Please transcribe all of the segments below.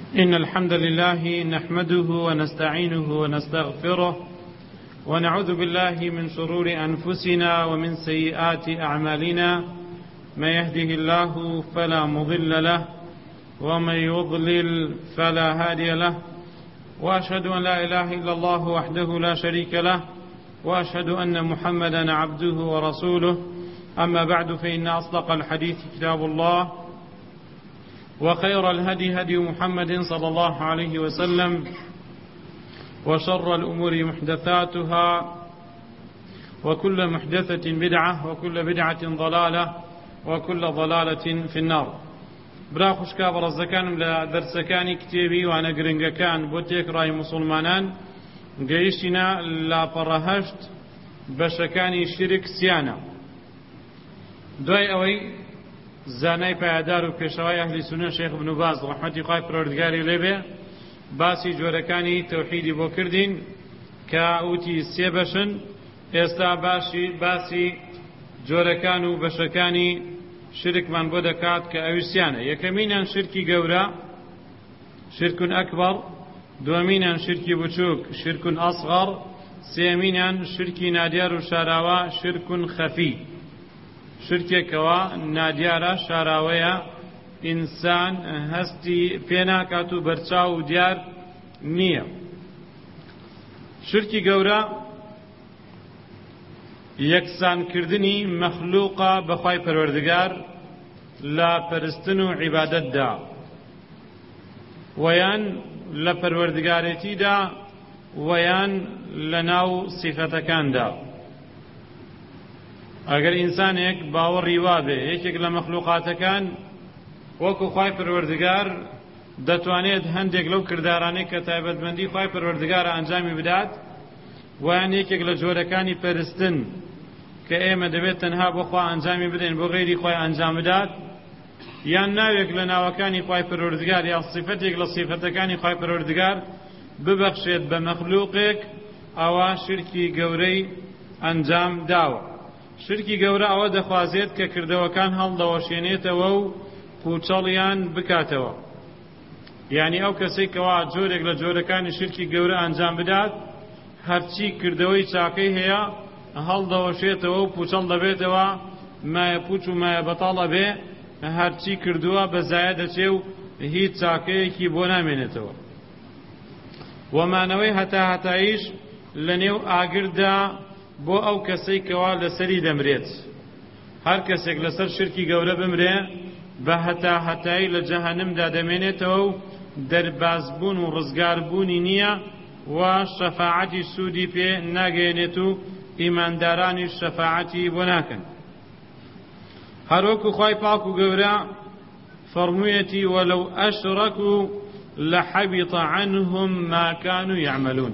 إن الحمد لله نحمده ونستعينه ونستغفره ونعوذ بالله من شرور أنفسنا ومن سيئات أعمالنا. من يهده الله فلا مضل له ومن يضلل فلا هادي له، وأشهد أن لا إله إلا الله وحده لا شريك له، وأشهد أن محمدا عبده ورسوله. أما بعد، فإن أصدق الحديث كتاب الله، وخير الهدي هدي محمد صلى الله عليه وسلم، وشر الأمور محدثاتها، وكل محدثة بدعة، وكل بدعة ضلالة، وكل ضلالة في النار. برا خوشكا برزكانم لدرسكاني كتابي وانا قرنقكان بوتيك راي مسلمانان قيشنا لابرهشت بشكاني شرك سيانا. دوای ئەوەی زانای پایدار و پێشەوای ئەهلی سونە شێخ ابن باز ڕەحمەتی خوای پەروەردگاری لێبێ باسی جۆرەکانی تەوحیدی بۆ کردین کە وتی سێ بەشن. ئێستا باسی جۆرەکان و بەشەکانی شرکمان بۆ دەکات کە ئەویسیانە. یەکەمینیان شرکی گەورە، شرکون ئەکبەر، دووەمینیان شرکی بچووک، شرکون ئەصغەر، سێمینیان شرکی نادیار و شاراوە، شرکون خەفی. شرکێکەوە نادیارە، شاراوەیە، ئینسان هەستی پێناکات و بەرچاو و دیار نییە. شرکی گەورە یەکسانکردنی مەخلووقە بەخوای پەروەردگار لە پەرستن و عیبادەتدا، وەیان لە پەروەردگارێتیدا، وەیان لە ناو سیفەتەکاندا. ئەگەر ئینسانێک باوەڕی وابێ یەکێک لە مەخلووقاتەکان وەکو خوای پەروەردگار دەتوانێت هەندێک لەو کردارانەی کە تایبەتمەندی خوای پەروەردگارە ئەنجامی بدات، ویان یەکێک لە جۆرەکانی پەرستن کە ئێمە دەبێت تەنها بۆ خوا ئەنجامی بدەین، بۆ غەیری خوای ئەنجام بدات، یان ناوێک لە ناوەکانی خوای پەروەردگار یا سیفەتێک لە سیفەتەکانی خوای پەروەردگار ببەخشێت بە مەخلووقێک، ئەوە شرکی گەورەی ئەنجام داوە. شرکی گەورە ئەوە دەخوازێت کە کردەوەکان هەڵدەوەشێنێتەوە و پوچەڵیان بکاتەوە. یعنی ئەو کەسێک کەوا جۆرێک لە جۆرەکانی شرکی گەورە ئەنجام بدات، هەرچی کردەوەی چاکەی هەیە هەڵدەوەشێتەوە و پوچەڵ دەبێتەوە، مایە پوچ و مایە بەتاڵە بێ، هەرچی کردووە بەزایە دەچێ و هیچ چاکەیەکی بۆ نامێنێتەوە. وەمانەوەی هەتاییش لە نێو ئاگردا بۆ ئەو کەسەی کەوا لەسەری دەمرێت. هەر کەسێک لەسەر شرکی گەورە بمرێ بە هەتایی لە جەهەنەمدا دەمێنێتەوە و دەربازبوون و ڕزگاربوونی نییە، و شەفاعەتی سوودی پێ ناگەێنێت و ئیماندارانی شەفاعەتی بۆ ناکەن. هەروەکو خوای پاک و گەورە فەرموویەتی وەلەو ئەشڕەکوا لەحەبیط عنهم ما كانوا يعملون.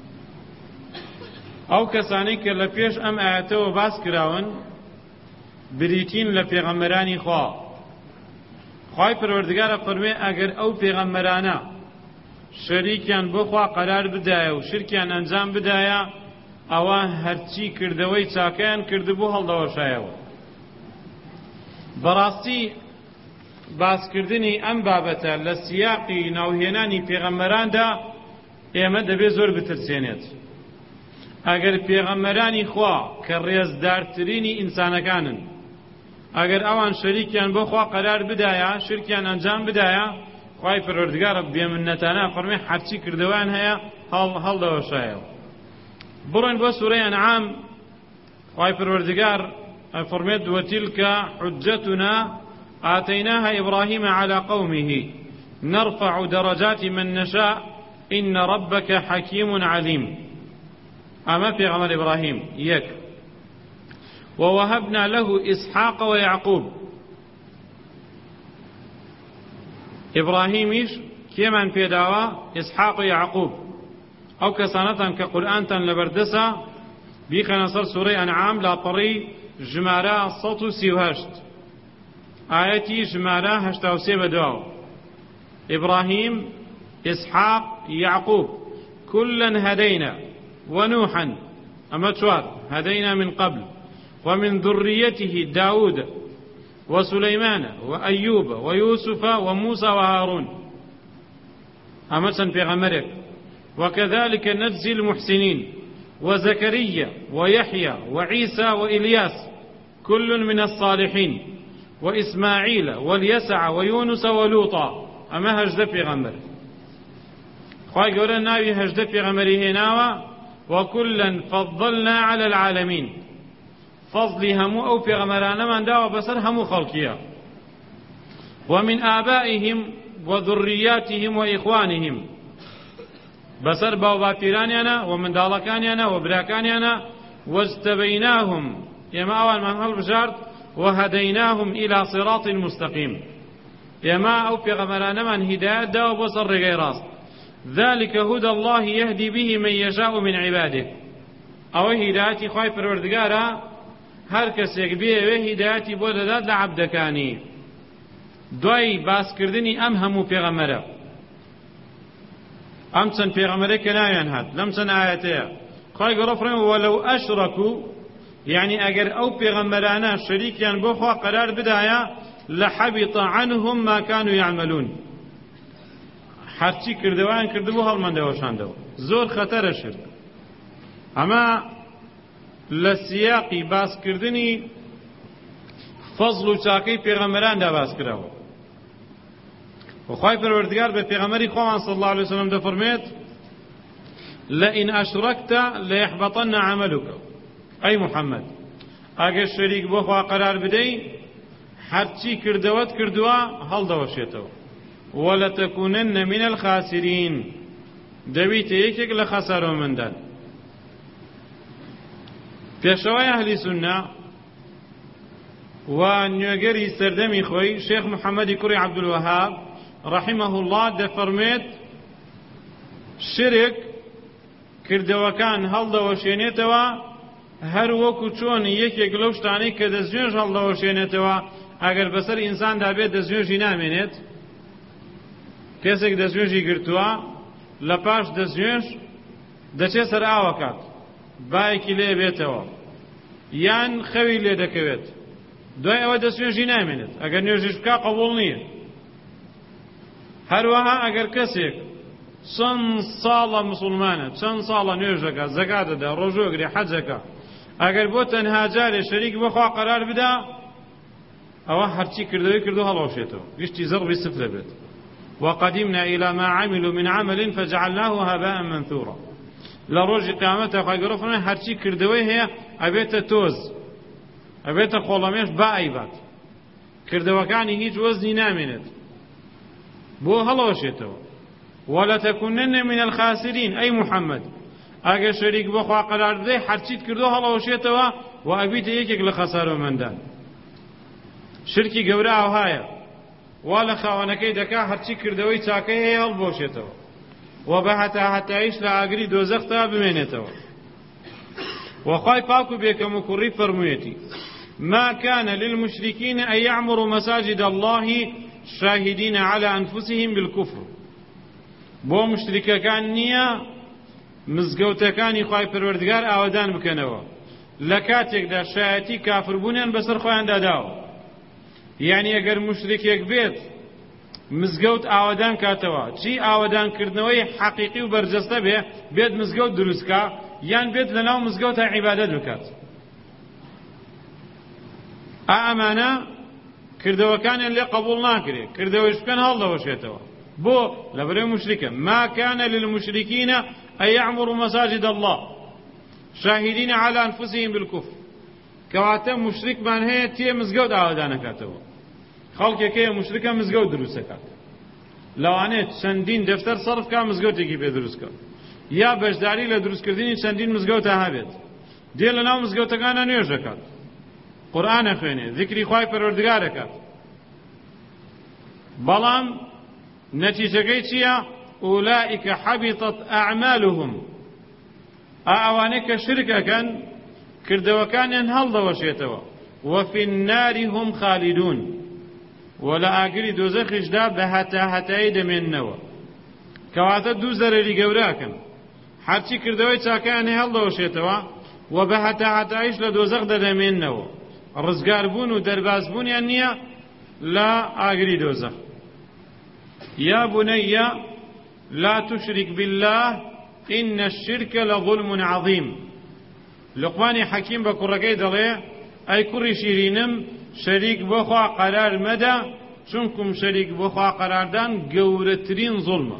ئەو کەسانەی کە لە پێش ئەم ئاەتەوە باس کراون بریتین لە پێغەمبەرانی خوا. خوای پەروەردگارە فەرمووی ئەگەر ئەو پێغەمبەرانە شەریکیان بۆ خوا قەرار بدایە و شرکیان ئەنجام بدایە، ئەوە هەرچی کردەوەی چاکەیان کردبوو هەڵدەوەشایەوە. بەڕاستی باسکردنی ئەم بابەتە لە سیاقی ناوهێنانی پێغەمبەراندا ئێمە دەبێت زۆر بترسێنێت. ئەگەر پێغەمبەرانی خوا کە ڕێزدارترینی ئینسانەکانن، ئەگەر ئەوان شەریکیان بۆ خوا قەرار بدایە، شرکیان ئەنجام بدایە، خوای پەروەردگارە بێمنەتانە فەرمووی هەرچی کردەوەیان هەیە هەڵدەوەشایەوە. بڕۆین بۆ سوورەی ئەنعام. خوای پەروەردگار فەرمێت وەتیلکە حجەتنا ئاتەیناها ئیبراهیم عەلی قەومه نەرفەع دەرەجات من نەشاء ئین رەبەکە حەکیم عەلیم. ئەمە پێغەمبەر ئیبراهیم یەک. ووهبنا له إسحاق ويعقوب. إبراهيميش كيمان بيداوا إسحاق ويعقوب. أو كسانتان كقرآنتان لبردسا بيخنا صر سورة أنعام لا طري جمارا صوت سيوهشت آياتي جمارا هشتاو سيبداو. إبراهيم، إسحاق، يعقوب كلا هدينا، ونوحا أما توار هدينا من قبل، ومن ذريته داود وسليمان وأيوب ويوسف وموسى وهارون. أما چەند پێغەمبەرێک وكذلك نجزي المحسنين وزكريا ويحيى وعيسى وإلياس كل من الصالحين وإسماعيل واليسع ويونس ولوطا أما هجد پیغمبر خواهي قولا ناوي هجد پیغمبری هناوا وكلا فضلنا على العالمين فضلي همو أو پیغمبرانا من داوا بسر همو خلقيا ومن آبائهم وذرياتهم وإخوانهم بسر باوباپیرانیانا ومنداڵەکانیانا وبراکانیانا واجتبيناهم يما أول من هەڵبژارد وهديناهم إلى صراط مستقيم يما أو پیغمبرانا من هداية داو بسر رقاي راست ذلك هدى الله يهدي به من يشاء من عباده أو هدايتي خواهي پروردگارا هر کەسێک بێوێ هدايتي بۆ دەدات لە عەبدەکانی دوای باسکردنی ئەم هەموو پێغەمبەرە ئەم چەند پێغەمبەرێک کە ناویان هات لەم چەند ئاەتەیە خۆی گەورە فەرمووی وەلەو ئەشرەکوو یعنی ئەگەر ئەو پێغەمبەرانە شەریکیان بۆ خوا قەرار بدایە لەحەبیط عنهم ما كانوا يعملون هەرچی کردەوەیان کردبوو هەڵمەندەوەشاندەوە زۆر خەتەرە شرک ئەمە لە سیاقی باسکردنی فەزڵ و چاکەی پێغەمبەراندا باس کراوە وخوای پروردگار به پیغمبری خواهان صلی الله علیه وسلم دفرمید لئن اشرکت لیحبطن عملک ای محمد اگر شریک بو خوا قرار بدەی هەرچی کردەوەت کردووە هەڵدەوەشێتەوە ولتكونن من الخاسرین دەبیتە یەکێک لە خەسارەمەندان پێشەوای ئەهلی سونە و نوێگەری سەردەمی خۆی شێخ محەممەدی کوڕی عەبدولوەهاب رحمه الله دەفەرمێت شرک کردەوەکان هەڵدەوەشێنێتەوە هەر وەکو چۆن یەکێک لەو شتانەی کە دەستنوێژ هەڵدەوەشێنێتەوە ئەگەر بەسەر ئینساندا بێت دەستنوێژی نامێنێت کەسێک دەستنوێژی گرتووە لە پاش دەستنوێژ دەچێت سەر ئاوەکات بایەکی لێ بێتەوە یان خەوی لێ دەکەوێت دوای ئەوە دەستنوێژی نامێنێت ئەگەر نوێژیش بکا قبوڵ نییە هەروەها ئەگەر کەسێک چەند ساڵە مسلمانە چەند ساڵە نوێژەکە زەکات دەدا ڕۆژۆگری حەجەکە ئەگەر بۆ تەنها جارێ شەریک بەخوا قەرار بدا ئەوە هەرچی کردەوەی کردو هەڵەوشێتەوە گشتی زەڕبی سفلە بێت وقدمنا إلى ما عملوا من عمل فجعلناه هباء منثورا لە ڕۆژی قیامەتە خوای گەورە فەرمێ هەرچی کردەوەی هەیە ئەبێتە تۆز ئەبێتە خۆڵەمێش با ئەیبات کردەوەکانی هیچ وەزنی نامێنێت بۆ هەڵەوەشێتەوە وەلەتەکونن من الخاسرین ئەی محەممەد ئەگەر شەریک بەخوا قەرار بدەی هەرچیت کردو هەڵەوەشێتەوە و ئەبیتە یەکێک لە خەسارەمەندان شرکی گەورە ئەوهایە وا لە خاوەنەکەی دەکا هەرچی کردەوەی چاکەی هەیە هەڵبۆشێتەوە و بە هەتایش لە ئاگری دۆزەختا بمێنێتەوە وخوای پاک و بێکەم و کوڕی فەرموویەتی ما كان للمشركين أن يعمروا مساجد الله شاهدين على أنفسهم بالكفر بۆ مشتریکەکان نییە مزگەوتەکانی خوای پەروەردگار ئاوادان بکەنەوە لە کاتێکدا شایەتی کافربوونیان بەسەر خۆیاندا داوە یعنی ئەگەر مشتریکێک بێت مزگەوت ئاوادان کاتەوە چی ئاوادانکردنەوەی حەقیقی و بەرجەستە بێت مزگەوت دروستکە یان بێت لەناو مزگەوتە عیبادەت بکات ئەمانە کردەوەکانیان لێ قبول ناکرێت کردەوەیش بکەن هەڵدەوەشێتەوە بۆ لەبەرەوەی مشرکە ما كان للمشركين أن يعمروا مساجد الله شاهدين على أنفسهم بالكفر کەواتە مشرکمان هەیە تێ مزگەوت ئاوادانەکاتەوە خەڵکێکەیە مشرکە مزگەوت دروستەکات لەوانێت چەندین دەفتەر سەرفکا مزگەوتێکی پێ دروستکە یا بەشداری لە دروستکردنی چەندین مزگەوتە هەبێت دێ لەناو مزگەوتەکانە نوێژەکات قورئانە خوێنێ ذیکری خوای پەروەردگارەکات بەڵام نەتیجەکەی چییە؟ ئولائیک حەبیطەت ئەعمالهم ئەوانەی کە شرکەکەن کردەوەکانیان هەڵدەوەشێتەوە وفي النار هم خالدون ولا ئاگری دۆزەخیشدا بە هەتایی دەمێننەوە کەواتە دوو زەرەری گەوراکەن هەرچی کردەوەی چاکەیان هەڵدەوەشێتەوە و بە هەتاییش لە دۆزەخ دەدەمێننەوە ڕزگاربوون و دەربازبوونیان نییە لە ئاگری دۆزەخ یا بنەیە لا تشرك بالله إن الشرك لظلم عظيم. لقمانی حەکیم بە کوڕەکەی دەڵێ ئەی کوڕی شیرینم شەریک بۆ خوا قەرار مەدە چونکم شەریک بۆ خوا قەراردان گەورەترین زوڵمە.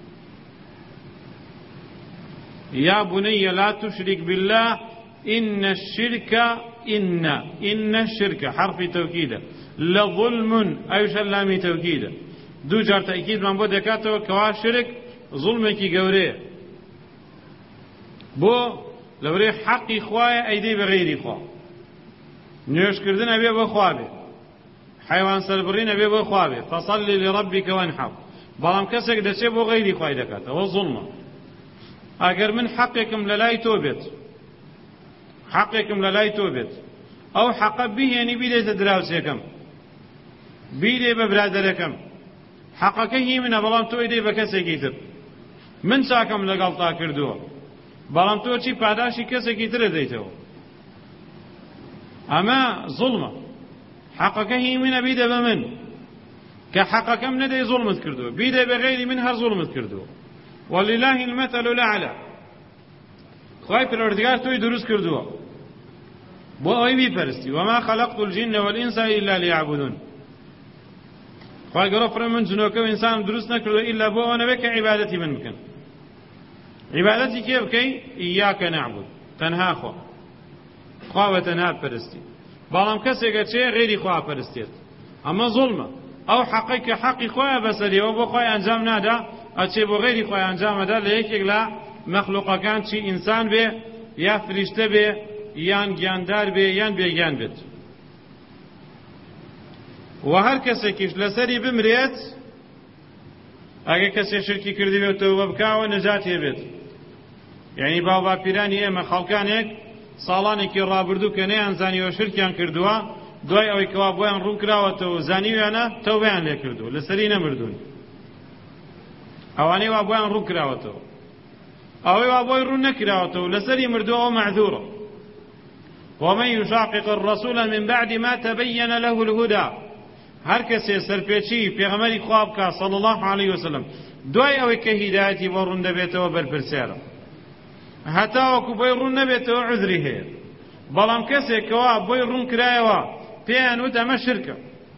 يا بني لا تشرك بالله إن الشرك إن الشرك حرف توكيد لظلم أيش اللام توكيد دو جار تأكيد من بود دكاتو كوا شرك ظلمك جوريه بو لوري حقي خوايا أيدي بغيري خوا نيوش كردن أبي بخوابي حيوان سربرين أبي بخوابي فصل لربك وانحر بلام كسك دشي بو غيري خواي دكاتا والظلمة اگر من حقكم للاي توبت حقكم للاي توبت او حق به يعني بيدي تدراوسيكم بيدي ببرادركم حقك هي من بلام تو ايدي بكسكيتر من ساكم لغلطا كردو بلام تو چی پاداشی کسكيتر ديتو اما ظلمه حقك هي من بيدي بمن كحقكم ندي ظلمت كردو بيدي بغير من هر ظلمت كردو ولله المثل الأعلى خواهی پروردگار توی درست کردووە بۆ ئەوەی بیپەرستی وما خلقت الجن والإنس إلا ليعبدون خواهی گەورە فڕێ من جنۆکە و ئینسانم دروست نەکردووە إلا بۆ ئەوە نەبێت کە عیبادەتی من بکەن. عیبادەتی کێ بکەی؟ إياك نعبد تەنها خوا خوا بە تەنها پەرستی. بەڵام کەسێکە چێ غێری خوا پەرستێت ئەمە زوڵمە. ئەو حەقی کە حەقی خۆیە بەسەریەوە بۆ خۆی ئەنجام نادا ئەچێ بۆ غێری خۆی ئەنجامەدا لە یەکێک لە مەخلوقەکان چی ئینسان بێ یا فریشتە بێ یان گیاندار بێ یان بێگیان بێت. و هەر کەسێکیش لەسەری بمرێت ئەگە کەسێ شرکی کردبێتەوە بکاوە نەجات هێبێت. یعنی باو باپیرانی ئێمە خەڵکانێک ساڵانێکی ڕابردوو کە نەیانزانیوە شرکیان کردووە دوای ئەوەی کەوا بۆیان ڕوون کراوەتەوە زانیویانە تەوبەیان لێ کردووە لەسەری نەمردوون. ئەوانەی وا بۆیان ڕوون کراوەتەوە ئەوەی وا بۆی ڕوون نەکراوەتەوە لەسەری مردووە معذورە. ومن يشاقق الرسول من بعد ما تبين له الهدى هەر کەسێ سەرپێچی پێغەمبەری خوا بکا صلی الله علیه وسلم دوای ئەوەی کە هیدایەتی بۆ ڕوون دەبێتەوە بەرپرسیارە هەتا وەکو بۆی ڕوون نەبێتەوە عذری هەیە. بەڵام کەسێکەوە بۆی ڕوون کرایەوە پێیان وت ئەمە شرکە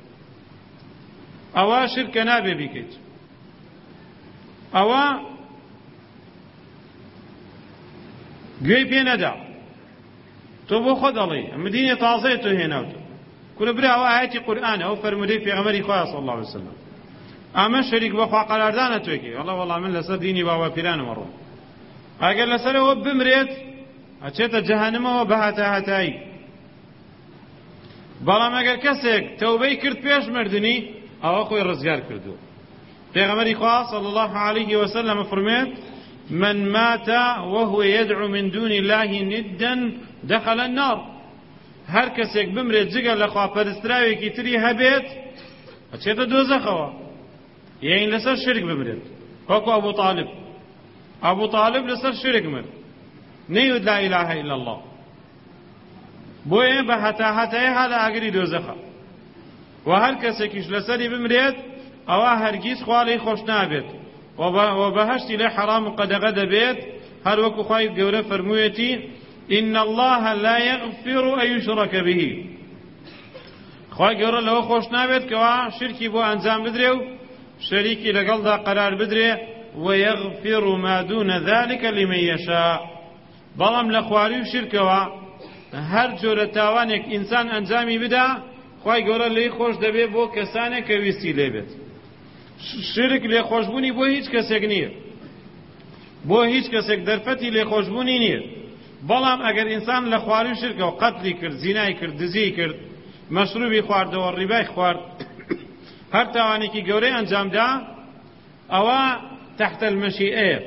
ئەوە شرکە نابێ بیکەیت ئەوە گوێی پێ نەدا تۆ بۆ خۆ دەڵێ ئەمە دینێ تازەیە تۆ هێناوتە کورە برا ئەوە ئاەتی قورئانە ئەو فەرمودەی پێغەمبەری خوا صلی الله علیه وسلم ئەمە شەریک بەخوا قەراردانە تۆیکەی وەڵڵا من لەسەر دینی باوەپیرانەوە ڕۆم ئەگەر لەسەرەوە بمرێت ئەچێتە جەهەنەمەوە بە هەتاهەتایی. بەڵام ئەگەر کەسێک تەوبەی کرد پێش مردنی ئەوە خۆی ڕزگار کردووە. پێغەمبەری خوا صلی الله علیه وسلم فەرمێت من مات وهو يدعو من دون الله ندا دخل النار. هەر کەسێک بمرێت جگە لە خواپەرستراوێکی تری هەبێت ئەچێتە دۆزەخەوە یعنی لەسەر شرک بمرێت وەکو ئەبوو طالب لەسەر شرک مرد نەیوت لا إله إلا الله بۆیە بە هەتاهەتەیە هەلا ئاگری دۆزەخە. و هەر کەسێکیش لەسەری بمرێت ئەوە هەرگیز خوا لێی خۆش نابێت و بەهەشتی لێ حەرام و قەدەغە دەبێت هەر وەکو خوای گەورە فەرموویەتی إن الله لا يغفر أن يشرك به. خوای گەورە لەوە خۆش نابێت کەوا شرکی بۆ ئەنجام بدرێ و شەریکی لەگەڵدا قەرار بدرێ ويغفر ما دون ذلك لمن يشاء. بەڵام لە خواری و شرکەوە هەر جۆرە تاوانێک ئینسان ئەنجامی بدا خوای گەورە لێی خۆش دەبێت بۆ کەسانێک کە ویستی لێبێت. شرک لێخۆشبوونی بۆ هیچ کەسێک نییە بۆ هیچ کەسێک دەرفەتی لێخۆشبوونی نییە. بەڵام ئەگەر ئینسان لە خواری و شرکەوە قەتلی کرد زینای کرد دزی کرد مەشروبی خواردەوە ڕیبای خوارد هەر تاوانێکی گەورەی ئەنجامدا ئەوە تحت المشيئة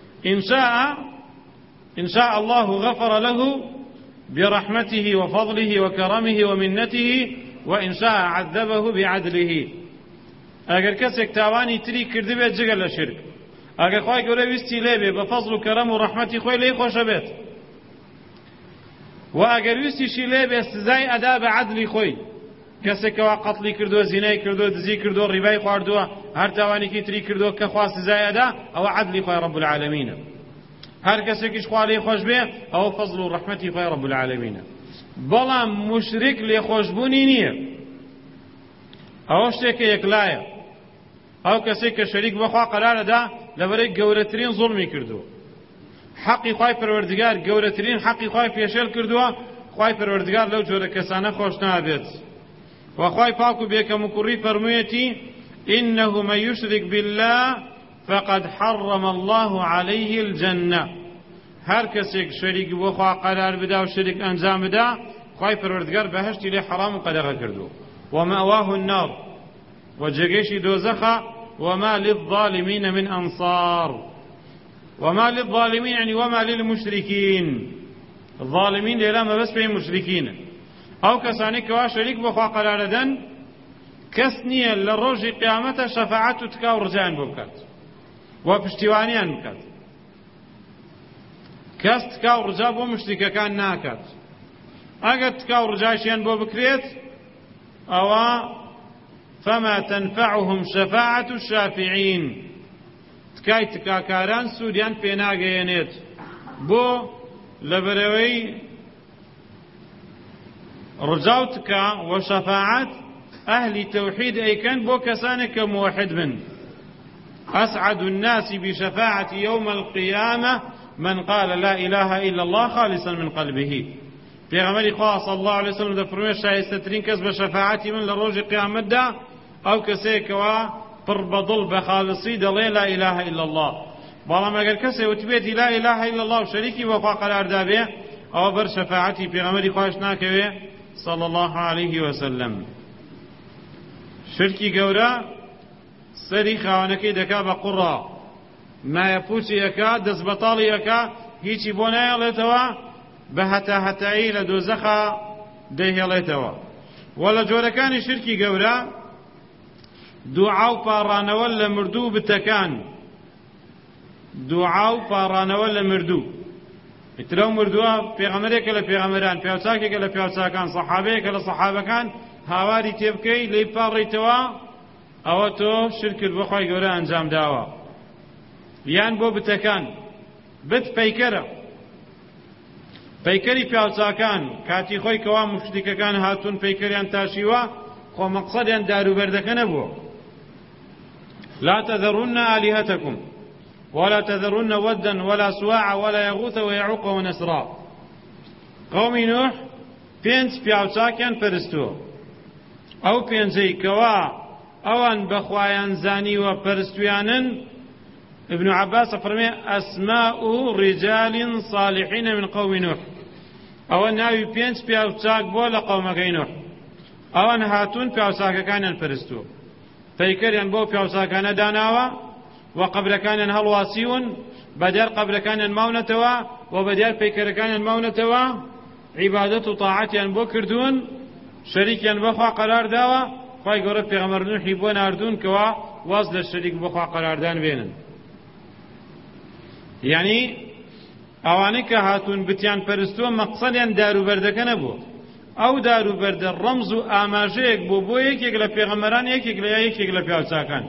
إن شاء الله غفر له برحمته وفضله وكرمه ومنته وإن شاء عذبه بعدله. ئەگەر کەسێک تاوانی تری کردبێت جگە لە شرک ئەگەر خوای گەورە ویستی لێبێ بە فەزڵ و کەرەم و ڕەحمەتی خۆی لێی خۆشە بێت و ئەگەر ویستیشی لێبێ سزای ئەدا بە عەدلی خۆی کەسێکەوە قەتڵی کردووە زینای کردووە دزی کردووە ڕیبای خواردووە هەر تاوانێکی تری کردووە کە خوا سزایەدا ئەوە عەدلی خوای ڕەب العالەمینە هەر کەسێکیش خوا لێ خۆش بێ ئەوە فەزڵ و ڕەحمەتی خوای ڕەب العالەمینە بەڵام موشریک لێخۆشبوونی نییە ئەوە شتێکە یەکلایە ئەو کەسێک کە شەریک بەخوا قەرارەدا لەبەرەی گەورەترین زوڵمی کردووە حەقی خوای پەروەردگار گەورەترین حەقی خوای پێشێل کردووە خوای پەروەردگار لەو جۆرە کەسانە خۆش نابێت وخوای پاک و بێکەم و کوڕی فەرموویەتی إنه من يشرك بالله فقد حرم الله عليه الجنة هەر کەسێک شەریک بۆ خوا قەرار بدا و شەریک ئەنجام بدا خوای پەروەردگار بەهەشتی لێ حەرام و قەدەغە کردووە ومأواه النار وجێگەیشی دۆزەخە وما للظالمين من أنصار وما للظالمين يعني وما للمشركين الظالمين لێرە مەبەست پێی مشرکینە ئەو کەسانی کەوا شەریک بۆ خوا قەرارەدەن کەس نییە لە ڕۆژی قیامەتە شەفاعەت و تکا و ڕجایان بۆ بکات و پشتیوانیان بکات کەس تکا و ڕجا بۆ مشریکەکان ناکات ئەگەر تکا و ڕجاشیان بۆ بکرێت ئەوە فما تنفعهم شفاعة الشافعين تکای تکاکاران سوودیان پێ ناگەیەنێت بۆ لەبەرەوەی ڕجا و تکا و شەفاعەت ئەهلی تەوحید ئەیکەن بۆ کەسانێک کە موحد بن أسعد الناس بشفاعة يوم القيامة من قال لا إله إلا الله خالصا من قلبه پێغەمبەری خوا صلی الله عليه وسلم دەفەرموێ شایستەترین کەس بە شەفاعەتی من لە ڕۆژی قیامەتدا ئەو کەسێکەوە پڕ بەدڵ بە خالصی دەڵێ لا إله إلا الله بەڵام ئەگەر کەسێ وتبێتی لا إله إلا الله و شەریکی بۆ خوا قەراردا بێ ئەوە بەر شەفاعەتی پێغەمبەری خوش ناکەوێ صلی الله عليه وسلم شرکی گەورە سەری خاوەنەکەی دەکا بە قوڕا مایە پوچی ئەکا دەست بەتاڵی ئەکا هیچی بۆ نایەڵێتەوە بە هەتاهەتایی لە دۆزەخە دەیهێڵێتەوە و لە جۆرەکانی شرکی گەورە دوعا و پاڕانەوە لە مردوو بتەکان دوعا و پاڕانەوە لە مردوو ئیترە و مردووە پێغەمبەرێکە لە پێغەمبەران پیاوچاکێکە لە پیاوچاکان سەحابەیەکە لە سەحابەکان هاواری تێ بکەی لێی پاڕیتەوە ئەوە تۆ شرکت بۆ خوای گەورە ئەنجام داوە یان بۆ بتەکان بت پەیکەرە پەیکەری پیاوچاکان کاتی خۆی کەوا مشریکەکان هاتوون پەیکەریان تاشیوە خۆ مەقسەدیان داروبەردەکە نەبووە لا تذرن آلهتكم ولا تذرن ودا ولا سواع ولا يغوث ويعوق ونسرا قومی نوح پێنج پیاوچاکیان پەرستووە ئەو پێنجەی کەوا ئەوان بەخوایان زانیوە پەرستویانن ابن عباس فرمي أسماء رجال صالحين من قوم نوح أو ناوي بينس بيوتاك بولا قوم نوح أو هاتون بيوتاك كان الفرستو فيكر ينبو بيوتاك كان داناوا وقبل كان هلواسيون بدل قبل كان المونتوا وبدل فيكر كان المونتوا عبادة طاعة ينبو كردون شريك ينبو قرار داوا فايقور بيغمر نوح يبون أردون كوا واصل الشريك بخوا قرار دان بينن يعني ئەوانەی کە هاتوون بتیان پەرستووە مەقسەدیان داروبەردەکە نەبوو ئەو داروبەردە ڕەمز و ئاماژەیەک بۆ یەکێک لە پێغەمبەران یەکێک لە پیاوچاکان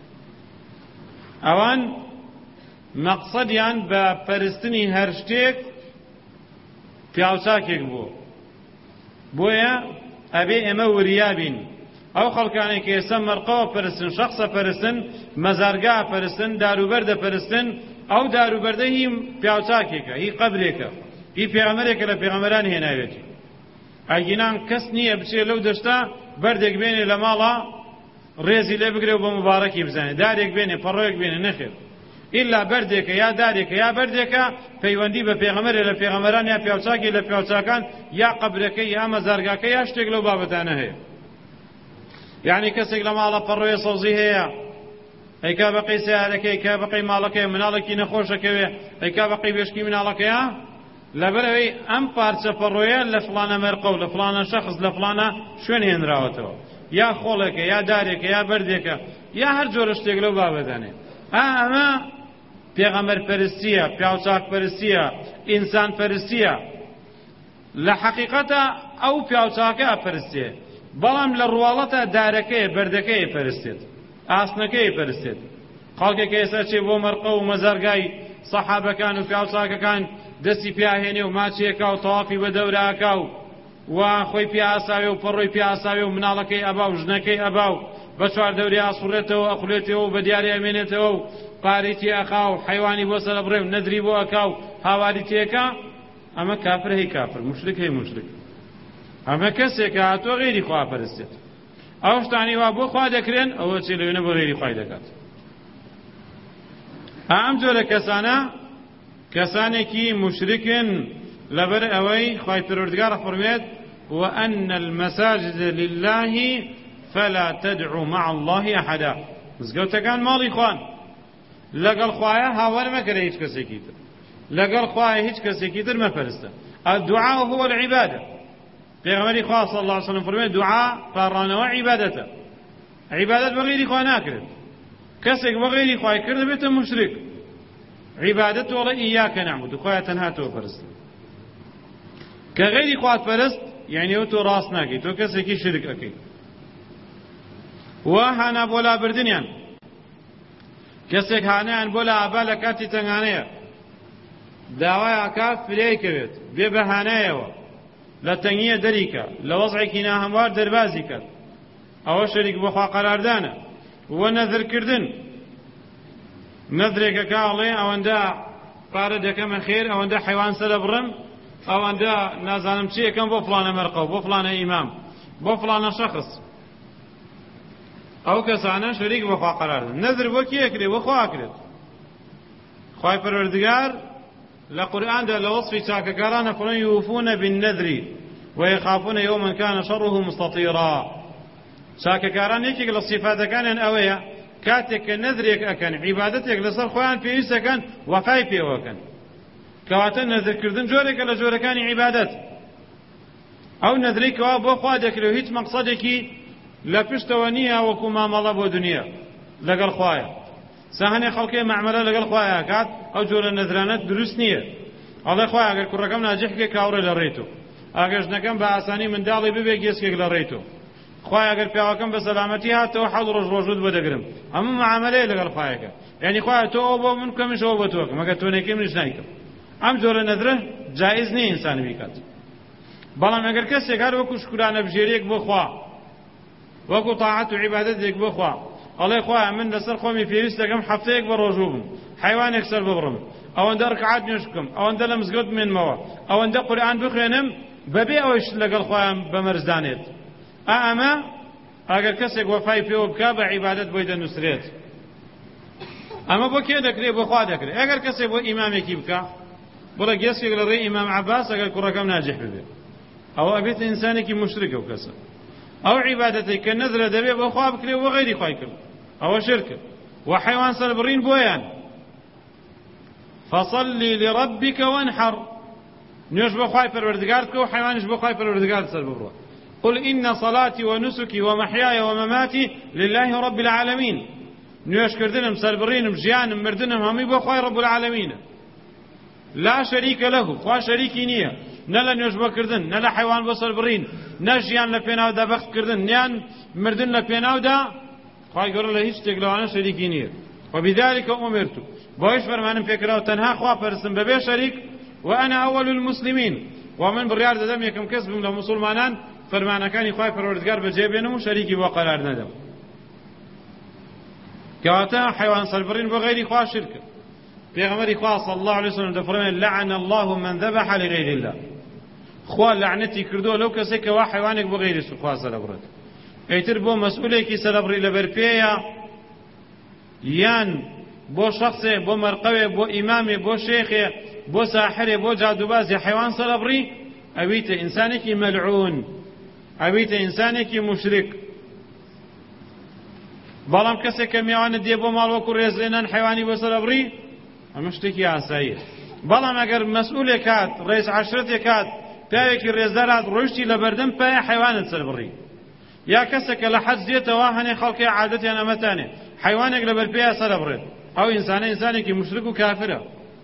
ئەوان مەقسەدیان بە پەرستنی هەر شتێک پیاوچاکێک بوو بۆیە ئەبێ ئێمە وریابین ئەو خەڵکانێک کە ئێستا مەرقەوە پەرستن شەخسە پەرستن مەزارگا پەرستن داروبەردە پەرستن ئەو داروبەردە هی پیاوچاکێکە هی قەبرێکە هی پێغەمبەرێکە لە پێغەمبەران هێناوێتی ئەگینان کەس نییە بچێ لەو دەشتا بەردێک بێنێ لە ماڵە ڕێزی لێ بگرێ و بە مبارەکی بزانێ دارێک بێنێ پەڕۆیەک بێنێ نەخێر ئیلا بەردێکە یا دارێکە یا بەردێکە پەیوەندی بە پێغەمبەرێ لە پێغەمبەران یا پیاوچاکی لە پیاوچاکان یا قەبرەکەی یا مەزارگاکە یا شتێک لەو بابەتانە هەیە یعنی کەسێک لە ماڵە پەڕۆیە سەوزی هەیە ئەیکا بەقەی سیارەکەی ئەیکا بەقەی ماڵەکەی مناڵێکی نەخۆشەکەوێ ئەیکا بەقەی بێشکی مناڵەکەیە لەبەرەوەی ئەم پارچە پەڕۆیە لە فڵانە مەرقە و لە فڵانە شەخص لە فڵانە شوێن هێنراوەتەوە یا خۆڵێکە یا دارێکە یا بەردێکە یا هەر جۆرە شتێک لەو بابەتانێ ئەمە پێغەمبەر پەرستیە پیاوچاک پەرستیە ئینسان پەرستیە لە حەقیقەتە ئەو پیاوچاکە پەرستیە بەڵام لە ڕواڵەتە دارەکەی بەردەکەی پەرستێت ئاسنەکەی پەرستێت خەڵکێک ئێستا چێ بۆ مەرقە و مەزارگای سەحابەکان و پیاوچاکەکان دەستی پیاهێنێ و ماچێکا و تەوافی بە دەوراکا و خۆی پیاساوێ و پەڕۆی پیاساوێ و مناڵەکەی ئەبا و ژنەکەی ئەبا و بە چوار دەوری ئاسوڕێتەوە ئەخولێتەوە و بە دیارە ئەمێنێتەوە و پارێتی ئەخا و حیوانی بۆ سەر بڕێ و نەدری بۆ ئەکا و هاواری تێکا ئەمە کافر هەی کافر مشرک هەی مشرک ئەمە کەسێکە هاتووە غێری خوا پەرستێت ئەو شتانی وا بۆ خوا دەکرێن ئەوە چی لەوێنە بۆ غێری خوای دەکات ئەم جۆرە کەسانە کەسانێکی مشرکن لەبەر ئەوەی خوای پەروەردگار فەرمێت وأن المساجد لله فلا تدعوا مع الله أحدا مزگەوتەکان ماڵی خوان لەگەڵ خوایە هاوار مەکەرە هیچ کەسێکی تر لەگەڵ خوایە هیچ کەسێکی تر مەپەرستە الدعاء هو العبادة پێغەمبەری خوا صلی الله علیه وسلم فەرمێت دوعا پاڕانەوە عیبادەتە عیبادەت بە غەیری خوا ناکرێت کەسێک بە غەیری خوای کرد بێتە مشرک عیبادەت وڵە ئیاکە نەعبود خوایە تەنها تۆ پەرست کە غەیری خوات پەرست یعنی ئەو تۆ ڕاست ناکەی تۆ کەسێکی شرک ئەکەی وا هانا بۆ لابردنیان کەسێک هانیان بۆ لە ئابا لە کاتی تەنگانەیە داوای ئاکات فرێی کەوێت بێ بەهانەیەوە لە تەنگیە دەریکە لە وەزعێکی ناهەموار دەربازی کرد ئەوە شەریک بۆ خوا قەراردانە وە نەذرکردن نەذرێکە کاڵێ ئەوەندە پارە دەکەمە خێر ئەوەندە حیوان سەرە بڕم ئەوەندە نازانم چی یەکەم بۆ فڵانە مەرقە و بۆ فڵانە ئیمام بۆ فڵانە شەخص ئەو کەسانە شەریک بۆ خوا قەراردان نەذر بۆ کێ ئەکرێ بۆ خوا ئەکرێت خوای پەروەردگار لە قورئاندا لە وەصفی چاکەکارانە فەرمێ یوفون بالنذر ويخافون يوما كان شره مستطيرا چاکەکاران یەکێک لە صفاتەکانیان ئەوەیە کاتێک کە نەذرێک ئەکەن عیبادەتێک لەسەر خۆیان پێویستەکەن وەفای پێوەکەن کەواتە نەذرکردن جۆرێکە لە جۆرەکانی عیبادەت ئەو نەذرەی کەوا بۆ خوا دەکرێت هیچ مەقسەدێکی لە پشتەوە نییە وەکو مامەڵە بۆ دنیا لەگەڵ خوایە ساهەنێ خەڵکێ مەعمەلە لەگەڵ خوایە کات ئەو جۆرە نەذرانەت دروست نییە ئەڵێ خوای ئەگەر کوڕەکەم ناجەحکێ کاوڕێ لە ڕێتۆ ئەگەر ژنەکەم بە ئاسانی منداڵی ببێ گێسکێک لە ڕێتۆ خوای ئەگەر پیاوەکەم بە سەلامەتی هاتەوە حەڵ ڕۆژ ڕۆژوت بۆدەگرم هەموو معامەلەیە لەگەڵ خوایەکە یعنی خوای تۆ ئەو بۆ من بکەمش ئەوە بۆ تۆکەم ئەگەر تۆ نەیکەی منش نایکەم ئەم جۆرە نەذرە جایز نییە ئینسان بیکات بەڵام ئەگەر کەسێک هەر وەکو شکرانە بژێریەک بۆ خوا وەکو تاعەت و عیبادەتێک بۆ خوا ئەڵێ خوایە من لەسەر خۆمی پێویست دەکەم هەفتەیەک بە ڕۆژوو بم حیوانێک سەر ببڕم ئەوەندە ڕکعات نوێژ بکەم ئەوەندە لە مزگەوت بمێنمەوە ئەوەندە قورئان بخوێنم بەبێ ئەوەش لەگەڵ خۆیان بەمەرزدانێت ئەمە ئەگەر کەسێک وەفای پێوە بکە بە عیبادەت بۆی دەنووسرێت ئەمە بۆ کێ دەکرێت بۆ خوا دەکرێت ئەگەر کەسێک بۆ ئیمامێکی بکە بڵێ گێسکێک لە ڕێی ئیمام عەباس ئەگەر کوڕەکەم ناجح ببێت ئەوە ئەبێت ئینسانێکی مشرکە و کەسە ئەو عیبادەتێک کە نەذرە دەبێت بۆ خوا بکرێت بۆ غەیری خوای کرد ئەوە شرکە وحیوان سەر بڕین بۆیان فصلی لربک وانحر نوێژ بۆ خوای پەروەردگار بکە و حیوانیش بۆ خوای پەروەردگار سەر ببڕە قل إن صلاتي ونسكي ومحياي ومماتي لله رب العالمين نوێژ کردنم سەربڕینم ژیانم مردنم هەمووی بۆ خوای رب العالمین لا شەریکە له خوا شەریکی نییە نە لە نوێژ بۆکردن نە لە حیوان بۆ سەربڕین نە ژیان لە پێناودا بەختکردن نیان مردن لە پێناودا خوای گەورە لە هیچ شتێک لەوانە شەریکی نییە وبذلك أمرت بۆیش فەرمانم پێکراوە تەنها خوا پەرستم بەبێ شەریک وأنا أول المسلمين ومن بڕیار دەدەم یەکەم کەس بم لە موسڵمانان فەرمانەکانی خوای پەروەردگار بەجێبێنم و شەریکی بۆ قەرار نەدەم کەواتە حیوان سەربڕین بۆ غەیری خوا شرکە پێغەمبەری خوا صلی الله عليه وسلم دەفەرمێت لعن الله من ذبح لغير الله خوا لعنەتی کردووە لەو کەسێک کە وا حیوانێک بۆ غەیری خوا سەرەبڕێت ئەیتر بۆ مەسئولێکی سەرەبڕی لەبەر پێیە یان بۆ شخصێ بۆ مەرقەوێ بۆ ئیمامێ بۆ شێخێ بۆ ساحرێ بۆ جادوبازێ حیوان سەرەبڕی ئەویتە ئینسانێکی مەلعون ئەویتە ئینسانێکی مشرک بەڵام کەسێک کە میوانە دێ بۆ ماڵ وەکو ڕێزلێنان حیوانی بۆ سەرەبڕی ئەمە شتێکی ئاساییە بەڵام ئەگەر مەسئولێک هات ڕئیس عەشرەتێک هات پیاوێکی ڕێزدار هات ڕۆیشتی لە بەردەم پایە حیوانت سەربڕی یا کەسێکە لە حەج دێتەوە هەنێ خەڵکی عادەتیان ئەمەتانێ حیوانێک لەبەر پێیە سەرەبڕێت ئەو ئینسانە ئینسانێکی مشرک و کافرە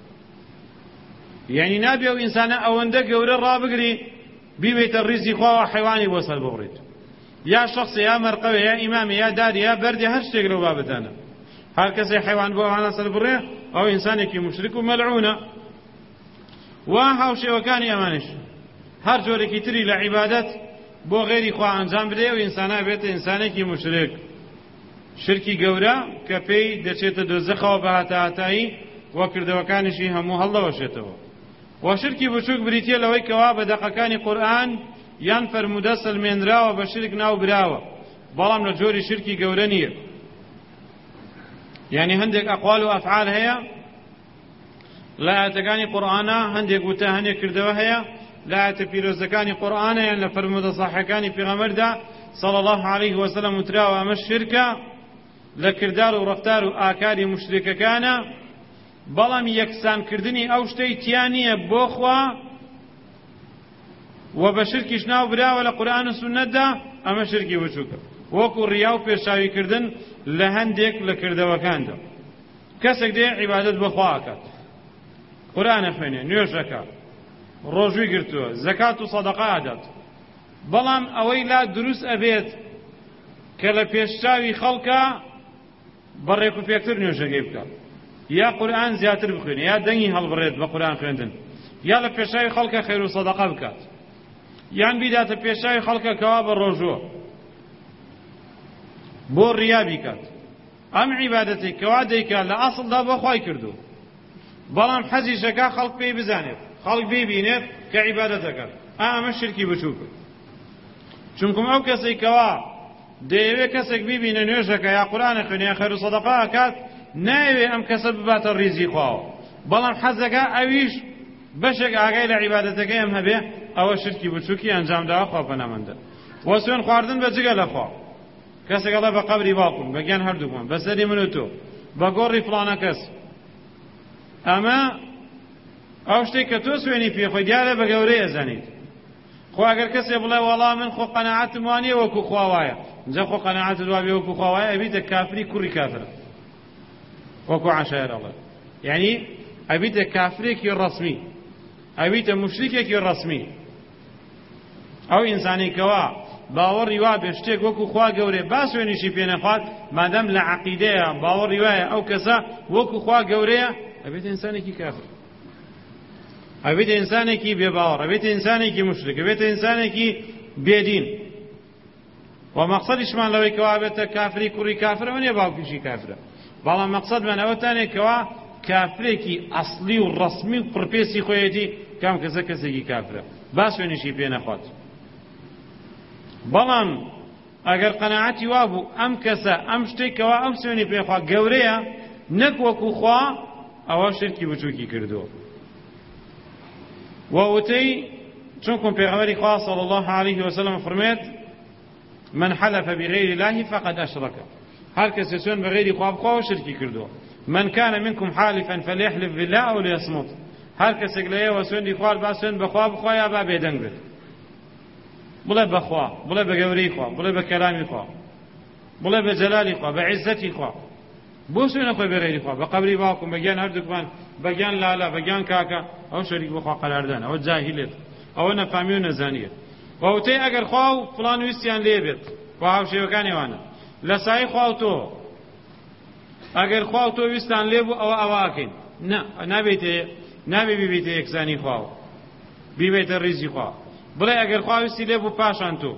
یعنی نابێ و ئینسانە ئەوەندە گەورە ڕابگری بیبێتە ڕیزی خوا و حیوانی بۆ سەر ببڕێت یا شخص یا مەرقەوە یا ئیمامە یا داری یا بەردی هەر شتێک لەو بابەتانە هەر کەسێ حیوان بۆ ئەوانە سەر بڕێ ئەو ئینسانێکی مشرک و مەلعونە وا هاوشێوەکانی ئەمانش هەر جۆرێکی تری لە عیبادەت بۆ غێری خوا ئەنجام بدێ و ئینسانە بێتە ئینسانێکی مشرک شرکی گەورە کە پێی دەچێتە دۆزەخەوە بە هاتاهاتایی وە کردەوەکانیشی هەموو هەڵدەوەشێتەوە و شرکی بچووک بریتیە لەوەی کەوا بە دەقەکانی قورئان یان فەرموودە سەلمێنراوە بە شرک ناو براوە بەڵام لە جۆری شرکی گەورە نییە یعنی هەندێک ئەقوال و ئەفعال هەیە لە ئاەتەکانی قورئانە هەندێک وتە هەندێک کردەوە هەیە لە ئاەتە پیرۆزەکانی قورئانە یان لە فەرموودە ساحەکانی پێغەمبەردا صلی الله عليه وسلم وتراوە ئەمە شرکە لە کردار و ڕەفتار و ئاکاری مشرکەکانە بەڵام یەکسانکردنی ئەو شتەی تیا نییە بۆ خوا و بە شرکیش ناو براوە لە قورئان و سونەتدا ئەمە شرکی بچووکە وەکو ڕیا و پێشاویکردن لە هەندێک لە کردەوەکاندا کەسێک دێ عیبادەت بەخوا ئەکات قورئان ئەخوێنێ نوێژ ئەکات ڕۆژووی گرتووە زەکات و سەدەقە ئەدات بەڵام ئەوەی لا دروست ئەبێت کە لە پێشچاوی خەڵکە بەڕێک و پێکتر نوێژەکەی بکات یا قورئان زیاتر بخوێنێ یا دەنگی هەڵبڕێت بە قورئان خوێندن یا لە پێشاوی خەڵکە خەیر و سەدەقە بکات یان بیداتە پێشاوی خەڵکە کەوا بە ڕۆژووە بۆ ڕیا بیکات ئەم عیبادەتێک کەوا دەیکات لە ئەسڵدا بۆ خوای کردو بەڵام حەزیشەکە خەڵک پێی بزانێت خەڵک ببینێت کە عیبادەتەکەت ئەمە شرکی بچووکە چونکم ئەو کەسێک کەوا دەیەوێت کەسێک ببینە نوێژەکە یا قورئانە خوێنێ یا خەیر و سەدەقە ئەکات ناوێ ئەم کەسە بباتە ڕیزی خواوە بەڵام حەزەکە ئەویش بەشێک ئاگای لە عیبادەتەکەی ئەم هەبێ ئەوە شرکی بچووکی ئەنجامداوە خوا پەنامەندە وە سوێن خواردن بە جگە لەخوا کەسێک ئەڵێ بە قەبری باوکم بە گیان هەردووکمان بەسەری من و تۆ بە گۆڕی فڵانە کەس ئەمە ئەو شتێک کە تۆ سوێنی پێخۆی دیارە بە گەورەی ئەزانیت خۆ ئەگەر کەسێ بڵێ وەڵا من خۆ قەناعەتم وانییە وەکو خوا وایە جا خۆ قەناعەتت وابێ وەکو خوا وایە ئەبیتە کافری کوڕی کافرە وەکو عەشایەر ئەڵێ یعنی ئەبیتە کافرێکی ڕەسمی ئەبیتە مشریکێکی ڕەسمی ئەو ئینسانی کەوا باوەڕی وا بێ شتێک وەکو خوا گەورێ با سوێنیشی پێ نەخوات مادەم لە عەقیدەیە باوەڕی وایە ئەو کەسە وەکو خوا گەورەیە ئەبێتە ئینسانێکی کافر ئەبێتە ئینسانێکی بێباوەڕ ئەبێتە ئینسانێکی مشرک ئەبێتە ئینسانێکی بێدین و مەقسەدیشمان لەوەی کەوا بێتە کافری کوڕی کافرە و نییە باوکیشی کافرە بەڵام مەقسەدمان ئەوەتانێک کەوا کافرێکی ئەسڵی و ڕەسمی و پڕپێسی خۆیەتی کام کەسە کەسێکی کافرە با سوێنیشی پێ نەخوات بەڵام ئەگەر قەناعەتی وابوو ئەم کەسە ئەم شتێکەوە ئەم سوێنی پێخوا گەورەیە نەک وەکو خوا ئەوە شرکی بچووکی کردووە ووتەی چونکم پێغەمبەری خوا صلی الله عليه وسلم فەرمێت من حلف بغير الله فقد أشرك هر کەسێ سوێن بە غێری خوا بخواوە شرکی کردووە من كان منكم حالفا فليحلف بالله أو ليصمت هر کەسێک لەیەوە سوێندی خوارد با سوێن بەخوا بخوا یا با بێدەنگ بێت بڵێ بەخوا بڵێ بە گەورەی خوا بڵێ بە کەلامی خوا بڵێ بە جەلالی خوا بە عیزەتی خوا بۆ سوێنە خۆی بە غێری خوا بە قەبری باوکم بە گیان هەردووکمان بە گیان لالا بە گیان کاکە ئەو شەریک بەخوا قەراردان ئەوە جاهیلێت ئەوە نەفامی و نەزانیە وەوتەی ئەگەر خوا و فڵان ویستیان لێ بێت خوا هاوشێوەکانی وانە لە سای خوا و تۆ ئەگەر خوا و تۆ ویستان لێ بوو ئەوە ئەواکەین نابێ ببیتە یەکسانی خواوە بیبێتە ڕیزی خوا بڵێ ئەگەر خوا ویستی لێ بوو پاشان تۆ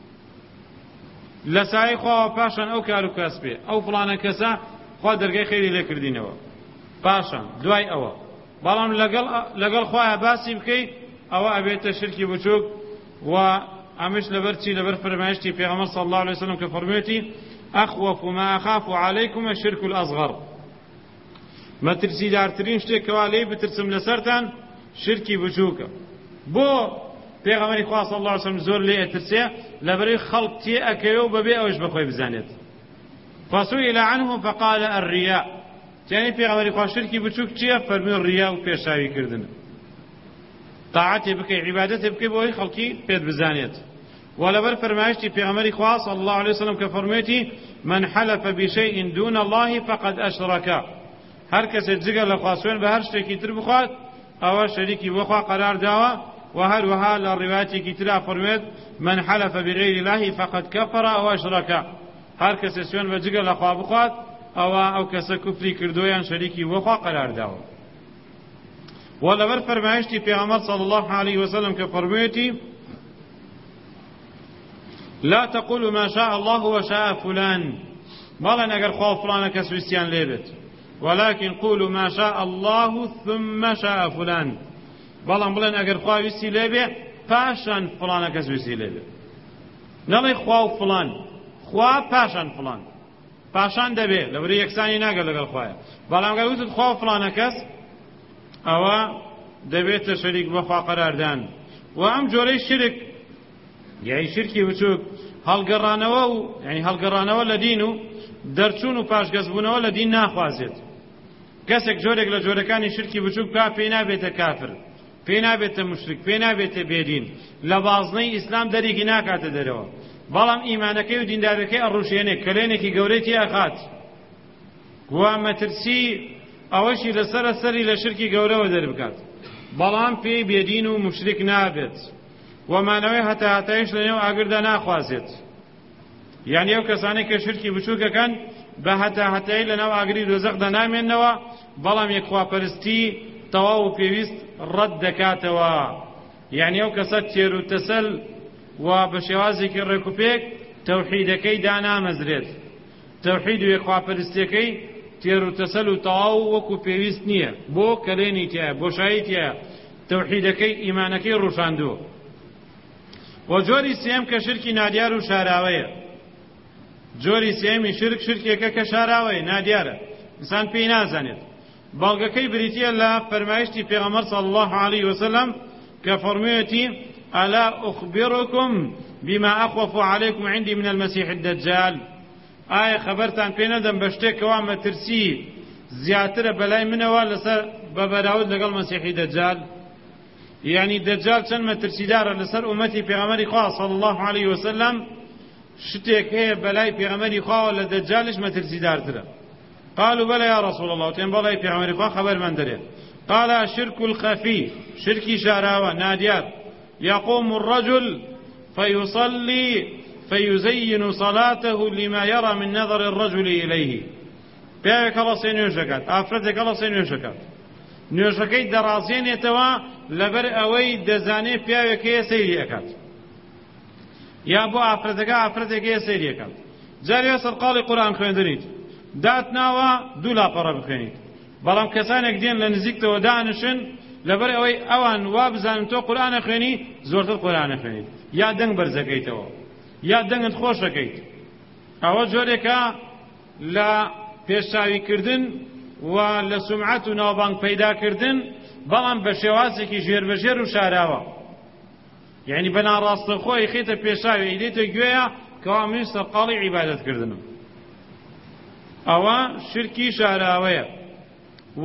لە سای خواوە پاشان ئەو کار و کەس پێ ئەو فڵانە کەسە خوا دەرگای خەیری لێ کردینەوە پاشان دوای ئەوە بەڵام لەگەڵ خوایە باسی بکەیت ئەوە ئەبێتە شرکی بچووک و ئەمش لەبەر چی لەبەر فەرمایشتی پێغەمبەر صلی الله عليه وسلم کە فەرموویەتی أخوف ما أخاف عليكم الشرك الأصغر مەترسیدارترین شتێکەوە لێی بترسم لەسەرتان شرکی بچووکە بۆ پێغەمبەری خوا صلی الله عليه وسلم زۆر لێ ئەترسێ لەبەرەوەی خەڵک تێ ئەکەوێ و بەبێ ئەوش بەخۆی بزانێت فسئل عنه فقال الرياء یعنی پێغەمبەری خوا شرکی بچووک چییە فەرمووی ڕیا و پێشاویکردنە طاعەتێ بکەی عیبادەتێ بکەی بۆی خەڵکی پێت بزانێت ولبر فرمایشتی پیغمبری خوا صلی الله علیه وسلم که فرمایتی من حلف بشیء دون الله فقد اشرك هر کس جگە لە خوا سوێن بە هەر شتێکی تر بخوات ئەوە شەریکی بۆ خوا قەرار داوە وهروها للرواية كتلا فرمت من حلف بغير الله فقد كفر أو أشرك هر کس سوێن بە جگە لە خوا بخوات ئەو کەسە کوفری کردویان شەریکی بۆ خوا قەرار داوە. و لەبەر فەرمایشتی پێغەمبەر صلی الله عليه وسلم کە فەرموویەتی لا تقولوا ما شاء الله وشاء فلان بەڵێن ئەگەر خوا فلانە کەس ویستیان لێبێت ولكن قولوا ما شاء الله ثم شاء فلان بەڵام بڵێن ئەگەر خوا ویستی لێبێ پاشان فلانە کەس ویستی لێبێ نەڵێ خوا و فلان خوا پاشان فلان پاشان دەبێ لەبەر یەکسانی ناگە لەگەڵ خوایە بەڵام گەر وتت خوا و فلانە کەس ئەوە دەبێتە شەریک بە خوا قەراردان. و ئەم جۆرەی شرک یعنی شرکی بچووک هەڵگەڕانەوە و یعنی هەڵگەڕانەوە لە دین و دەرچوون و پاشگەزبوونەوە لە دین ناخوازێت. کەسێک جۆرێک لە جۆرەکانی شرکی بچووک پێی نابێتە کافر پێی نابێتە مشرک پێی نابێتە بێدین لە بازنەی ئیسلام دەرێکی ناکاتە دەرەوە بەڵام ئیمانەکەی و دیندارەکەی ئەڕوشێنێ کلێنێکی گەورەی تێئەخات وا مەترسی ئەوەشی لەسەرە سەری لە شرکی گەورەوە دەربکات بەڵام پێی بێدین و مشرک نابێت وەمانەوەی هەتایش لە نێو ئاگردا ناخوازێت. یعنی ئەو کەسانەی کە شرکی بچووکەکەن بە هەتایی لە ناو ئاگری دۆزەخدا نامێننەوە بەڵام یەکخواپەرستی تەواو و پێویست ڕەت دەکاتەوە. یعنی ئەو کەسە تێر و تەسەل و بە شێوازێکی ڕێکوپێک تەوحیدەکەی دانامەزرێت تەوحید و یەکخواپەرستیەکەی تێر و تەسەل و تەواو وەکو پێویست نییە بۆ کەلێنی تایە بۆشایی تایە تەوحیدەکەی ئیمانەکەی ڕوشاندووە. و جۆری سێم کە شرکی نادیار و شاراوەیە. جۆری سێمی شرکێکە کە شاراوەیە نادیارە ئینسان پێی نازانێت. بەڵگەکەی بریتیە لە فەرمایشتی پێغەمبەر صلی الله عليه وسلم کە فەرموویەتی ئەلا ئوخبركم بما أخوف عليكم عندي من المسيح الدجال ئایا خەبەرتان پێ نەدەم بە شتێکەوە مەترسی زیاترە بەلای منەوە لەسەر بە بەراورد لەگەڵ مەسیحی دەجال. یعنی دەجال چەند مەترسیدارە لەسەر ئومەتی پێغەمبەری خوا صلی الله عليه وسلم شتێک هەیە بەلای پێغەمبەری خواوە لە دەجالش مەترسیدارترە. قالوا بلى يا رسول الله وتين بلى پێغەمبەری خوا خەبەر من دەرێ. قال شرك الخفي شركي شاراوە نادیار يقوم الرجل فيصلي فيزين صلاته لما يرى من نظر الرجل إليه پیاوێک هەڵەسێ نوێژەکات ئافرەتێک هەڵەسێ نوێژەکات نوێژەکەی دەڕازێنێتەوە لەبەر ئەوەی دەزانێ پیاوێک هەیە سەیری ئەکات یا بۆ ئافرەتێک هەیە سەیری ئەکات. جارێ سەرقاڵی قورئان خوێندنیت داتناوە دوو لاپەڕە بخوێنیت بەڵام کەسانێک دێن لە نزیکتەوە دانشن لەبەر ئەوەی ئەوان وا بزانن تۆ قورئانە خوێنی زۆرتر قورئانە خوێنیت یا دەنگ بەرزەکەیتەوە یا دەنگت خۆشەکەیت. ئەوە جۆرێکە لە پێشچاویکردن و لە سومعەت و ناوبانگ پەیداکردن بەڵام بە شێوازێکی ژێربەژێر و شاراوە. یعنی بە ناڕاستەخۆی خێتە پێشاوی ئیدێتە گوێیە کەوا من سەرقاڵی عیبادەتکردنم. ئەوە شرکی شاراوەیە. و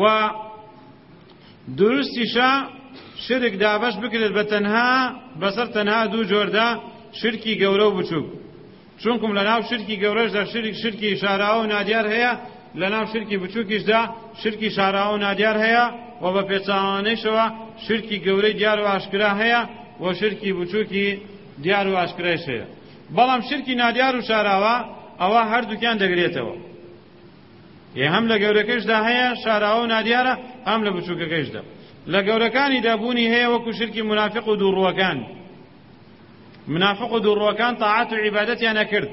دروستیشە شرک دابەش بکرێت بە تەنها بەسەر تەنها دوو جۆردا شرکی گەورە و بچووک. چونکم لە ناو شرکی گەورەشدا شرکی شاراوە و نادیار هەیە لە ناو شرکی بچووکیشدا شرکی شاراوە و نادیار هەیە و بە پێچاوانەیشەوە شرکی گەورەی دیار و ئاشکرا هەیە و شرکی بچووکی دیار و ئاشکرایش هەیە. بەڵام شرکی نادیار و شاراوە ئەوە هەردووکیان دەگرێتەوە. هەم لە گەورەکەشدا هەیە شاراوە و نادیارە هەم لە بچووکەکەشدا. لە گەورەکانی دابوونی هەیە وەکو شرکی منافق و دووڕوەکان. منافق و دووڕوەکان تاعات و عیبادەتیان نەکرد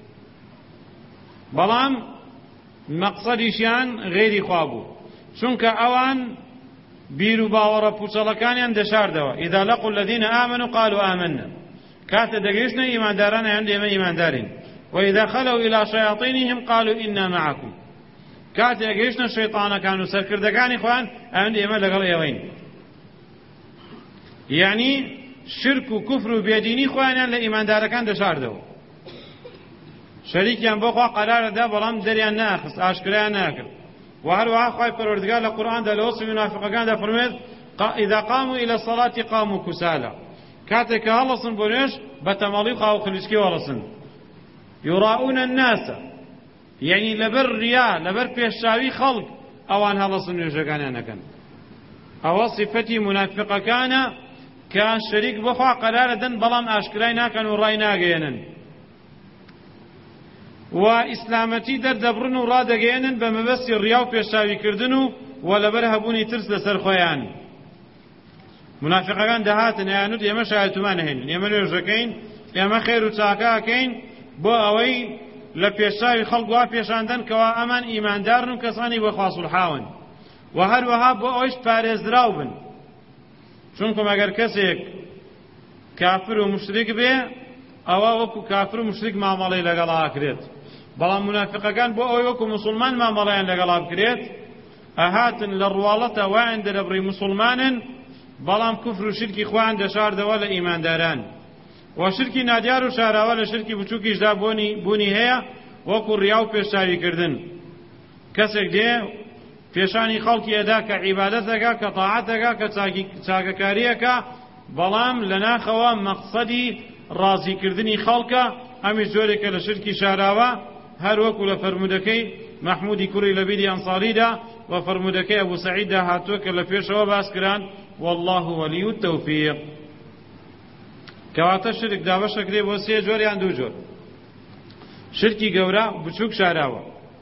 بەڵام مەقسەدیشیان غێری خوا بوو چونکە ئەوان بیر و باوەڕە پوچەڵەکانیان دەشاردەوە. ئیذا لەقوا الذین ئامنوا قالوا آمنا کاتە دەگەیشتنە ئیماندارانیان ئێمە ئیماندارین وإذا خلوا إلى شياطينهم قالوا إنا معكم کاتە دەگەیشتنە شەیطانەکان و سەرکردەکانی خۆیان ئەوەندە ئێمە لەگەڵ ئێوەین. یعنی شرک و کوفر و بێدینی خۆیانیان لە ئیماندارەکان دەشاردەوە شەریکیان بۆ خوا قەرارەدا بەڵام دەریان ناخست ئاشکرایان ناکرد. و هەروەها خوای پەروەردگار لە قورئاندا لە وەسفی منافقەکاندا فەرمووێت إذا قاموا إلى الصلاة قاموا كسالى کاتێک کە هەڵەسن بۆ نوێژ بە تەماڵی و خاو خلیسکی هەڵەسن. يراؤون الناس یعنی لەبەر ڕیا لەبەر پێشچاوی خەڵک ئەوان هەڵەسن نوێژەکانیان نەکەن. ئەوە سیفەتی منافقەکانە کە شەریک بەخوا قەرارە دەن بەڵام ئاشکرای ناکەن و ڕای ناگەێنن و ئیسلامەتی دەردەبڕن و ڕادەگەێنن بە مەبەستی ڕیا و پێشاویکردن و لەبەر هەبوونی ترس لەسەر خۆیان. منافقەکان دەهاتن یانوت ئێمە شایەتمان نەهێنن، ئێمە نوێژەکەین، ئێمە خێر و چاکەکەین بۆ ئەوەی لە پێشاوی خەڵک وا پێشاندن کەوا ئەمان ئیماندارن و کەسانی بەخوا سوڵحاون و هەروەها بۆ ئەوەیش پارێزراو بن. چونکە ئەگەر کەسێک کافر و مشریک بێ ئەوە وەکو کافر و مشریک مامەڵەی لەگەڵا ئەکرێت، بەڵام منافقەکان بۆ ئەوەی وەکو موسڵمان مامەڵەیان لەگەڵا بکرێت ئەهاتن لە ڕواڵەتە وایان دەرەبڕی موسڵمانن بەڵام کوفر و شرکی خۆیان دەشاردەوە لە ئیمانداران و شرکی نادیار و شاراوە لە شرکی بچووکیشدا بوونی هەیە وەکو ڕیا و پێشاویکردن. کەسێک دێ پێشانی خەڵکی ئەدا کە عیبادەتەکە کە تاعەتەکە کە چاکەکاریەکە بەڵام لەناخەوە مەقسەدی ڕازیکردنی خەڵکە ئەمیش جۆرێکە لە شرکی شاراوە، هەر وەکو لە فەرمودەکەی مەحموودی کوڕی لەبیری ئەنساریدا و فەرمودەکەی ئەبوو سەعیددا هاتووە کە لە پێشەوە باس کران والله وەلی التەوفیق. کەواتە شرک دابەشەکرێ بۆ سێ جۆر یان دوو جۆر: شرکی گەورە بچووک شاراوە،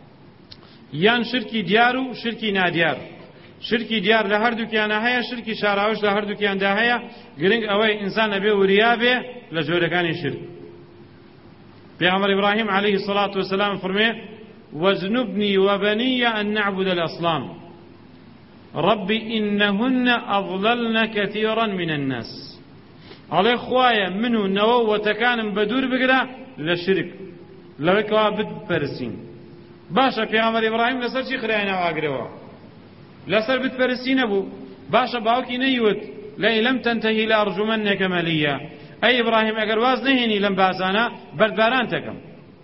یان شرکی دیار و شرکی نادیار. شرکی دیار لە هەردووکیانە هەیە، شرکی شاراوەش لە هەردووکیاندا هەیە. گرنگ ئەوەی ئینسان ئەبێ وریا بێ لە جۆرەکانی شرک. پێغەمبەر ئیبراهیم عەلەیهی سەڵات وەسەلام فەرمێ وَاجْنُبْنِي وَبَنِيَّ أَن نَّعْبُدَ الْأَصْنَامَ رَبِّ إِنَّهُنَّ أَضْلَلْنَ كَثِيرًا مِنَ النَّاسِ. ئەڵێ خوایە من و نەوە وەتەکانم بە دوور بگرە لە شرک، لەوەی کەوا بتپەرستین. باشە پێغەمبەر ئیبراهیم لەسەر چی خرایەنەوە ئاگرەوە؟ لەسەر بتپەرستی نەبوو. باشە باوکی نەیوت لەئین لەم تەنتەهی لەئەرجومەنەکە مەلیە، ئەی ئیبراهیم ئەگەر واز نەهێنی لەم بازانە بەردباران تەکەم.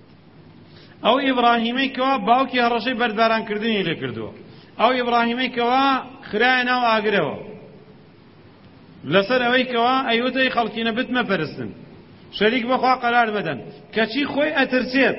ئەو ئیبراهیمەی کەوا باوکی هەڕەشەی بەردبارانکردنی لێ کردووە، ئەو ئیبراهیمەی کەوا خرایەنەوە ئاگرەوە لەسەر ئەوەی کەوا ئەیوتەی خەڵکینە بتمە پەرستن، شەریک بەخوا قەرار بدەن، کەچی خۆی ئەترسێت،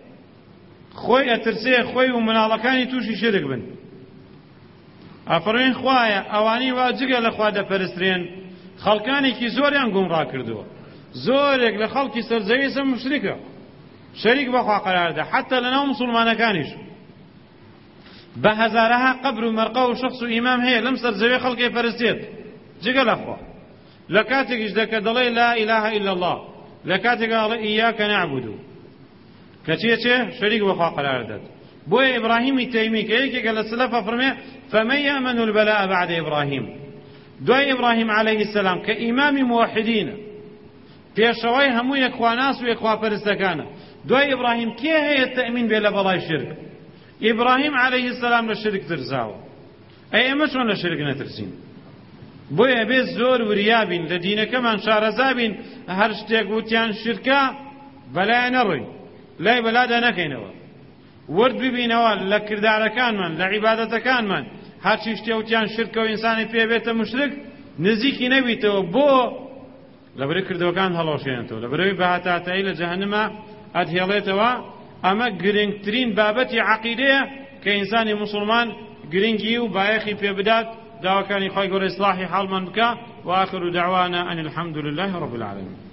خۆی و مناڵەکانی تووشی شرک بن. ئەفەرمێن خوایە ئەوانەی وا جگە لە خوا دەپەرسترێن خەڵکانێکی زۆریان گومڕا کردووە، زۆرێک لە خەڵکی سەرزەوی سە مشریکە، شەریک بەخوا قەراردا، حتا لەناو موسڵمانەکانیش بە هەزارەها قەبر و مەرقە و شەخص و ئیمام هەیە لەم سەرزەوی خەڵکی پەرستێت جگە لە خوا. لە کاتێکیش دەکە دەڵێ لا ئیلاهە ئیلا الله، لە کاتێکە دەڵێ ئیاکە نەعبود، کەچێ شەریک بەخوا قەرار دەد. بۆیە ئیبراهیمی تەیمی کە یەکێکە لە سلەفە فەرمێ فەمەن یەأمەنُ البەلاء بەعد ئیبراهیم، دوای ئیبراهیم عەلەیهی السەلام کە ئیمامی موحدینە، پێشەوەی هەموو یەکخواناس و یەکخواپەرستەکانە، دوای ئیبراهیم کێ هەیە تەئمین بێ لە بەڵای شرک؟ ئیبراهیم عەلەیهی السەلام لە شرک ترساوە، ئەی ئێمە چۆن لە شرک نەترسین؟ بۆیە بێت زۆر وریابین لە دینەکەمان شارەزابین، هەر شتێک وتیان شرکە بەلایە نەڕۆین، لای بەلادا نەکەینەوە، ورد ببینەوە لە کردارەکانمان لە عیبادەتەکانمان هەرچی شتێوتیان شرکە و ئینسانی پێبێتە مشرک نزیکی نەبیتەوە، بۆ لەبەرەوەی کردەوەکان هەڵەوشێنێتەوە، لەبەرەوەی بەهاتاتایی لە جەهەنەمە ئەدهێڵێتەوە. ئەمە گرنگترین بابەتی عەقیدەیە کە ئینسانی موسڵمان گرنگی و بایەخی پێ بدات، داواکانی خۆی گەورە ئیسلاحی حاڵمان بکە. وآخر دعوانا أن الحمد لله رب العالمين.